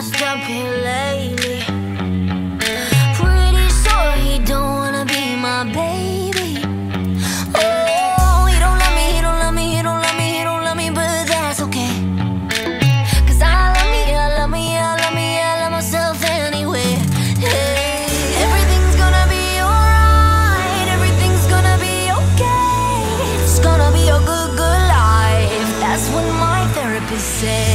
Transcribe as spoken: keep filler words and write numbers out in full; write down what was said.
messed up here lately. Pretty sure he don't wanna be my baby. Oh, he don't love me, he don't love me, he don't love me, he don't love me, but that's okay. Cause I love me, I love me, I love me, I love myself anyway. Hey, everything's gonna be alright, everything's gonna be okay. It's gonna be a good, good life. That's what my therapist said.